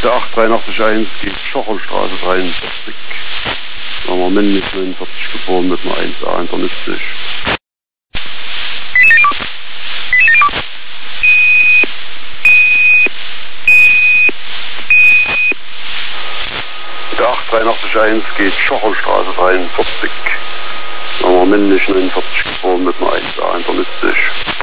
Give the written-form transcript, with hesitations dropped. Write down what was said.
Der 88381 geht Schocherstraße 43. Sagen wir männlich 49 geboren mit einer 1A internistisch. Der 88381 geht Schocherstraße 43. Sagen wir männlich 49 geboren mit einer 1A internistisch.